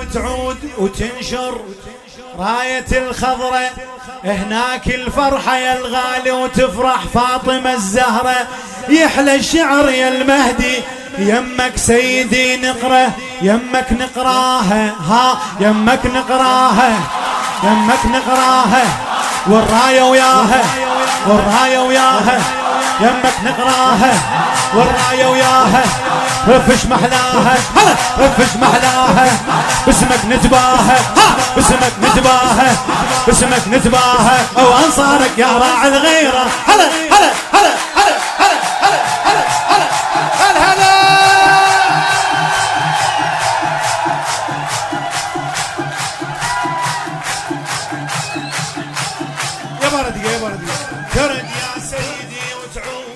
وتعود وتنشر راية الخضرة، هناك الفرحة يا الغالي وتفرح فاطمة الزهرة. يحلى الشعر يا المهدي يمك سيدي نقرأ، يمك نقراها ها يمك نقراها، يمك نقراها والراية وياها، والراية وياها يمك نقراها والراية وياها. رفش محلاها هلا رفش محلاها، باسمك نتباهى ها باسمك نتباهى، باسمك نتباهى او انصارك يا راعي الغيرة. هلا هلا هلا هلا هلا هلا هلا هلا هلا. يا بردي يا بردي ترد يا سيدي وتعود،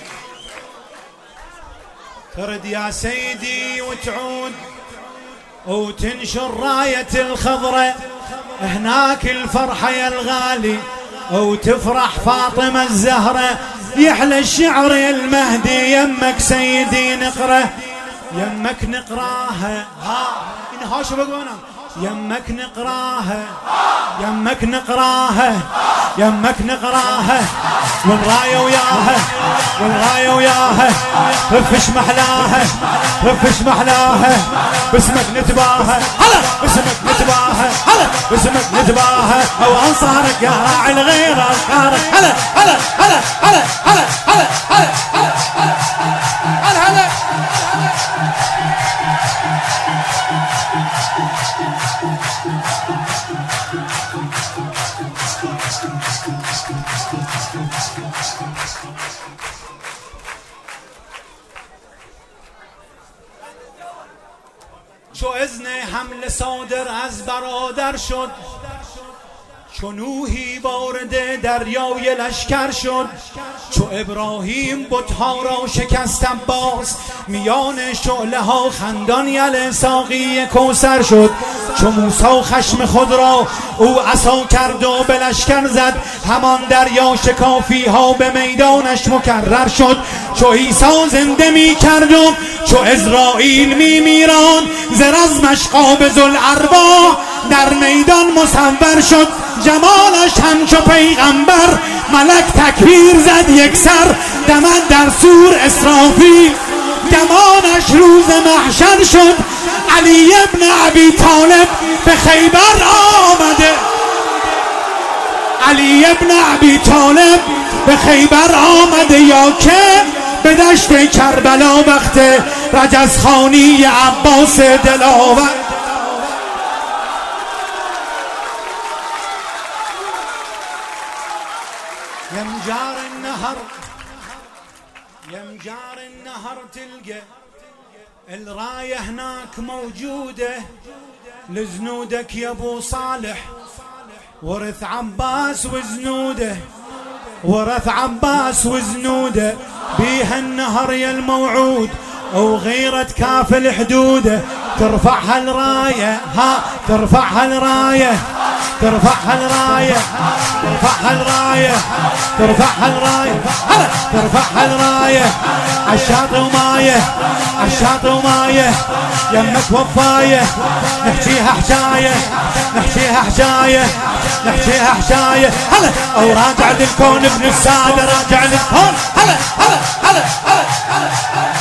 ترد يا سيدي وتعود وتنشر راية الخضرة، هناك الفرحة يا الغالي وتفرح فاطمة الزهرة. يحلى الشعر يا المهدي يمك سيدي نقرأ، يمك نقراها ها انهاش بقونا، يمك نقراها يمك نقراها يمك نقراها والراية وياها، والراية وياها. رفش محلاها رفش محلاها، باسمك نتباهى هلا باسمك نتباهى هلا باسمك نتباهى او انصارك يا راعي الغيرة انصارك. هلا هلا هلا هلا هلا هلا هلا هلا هلا. چو اذن حمله صادر از برادر شد، چو نوحی وارد دریای لشکر شد. چو ابراهیم بت‌ها را شکست عباس، میان شعله ها خندان یل ساقی کوثر شد. چو موسی خشم خود را او عصا کرد و به لشکر زد، همان دریا شکافی ها به میدانش مکرر شد. چو عیسی زنده می کرد و چو اسرائیل می میراند، ز رزمش قابض الارواح در میدان مصور شد. جمالش همچو پیغمبر ملک تکبیر زد یک سر، دمد در سور اسرافیل گمانش روز محشر شد. علی ابن ابی طالب به خیبر آمده، علی ابن ابی طالب به خیبر آمده، یا که به دشت کربلا وقت رجزخانی عباس دلاور. يمجار النهر يمجار النهر تلقى الراية هناك موجودة لزنودك يا ابو صالح، ورث عباس وزنوده، ورث عباس وزنوده. بيها النهر يا الموعود وغيرة كافل حدوده، ترفعها الراية ها ترفعها الراية، ترفعها الراية ترفعها الراية ترفعها الراية هلا ترفعها الراية. عالشاطئ ومايه عالشاطئ ومايه يمك وفاية، نحكيها حكاية نحكيها حكاية نحكيها حكاية. هلا او راجع للكون ابن السادة راجع للكون. هلا هلا هلا هلا هلا.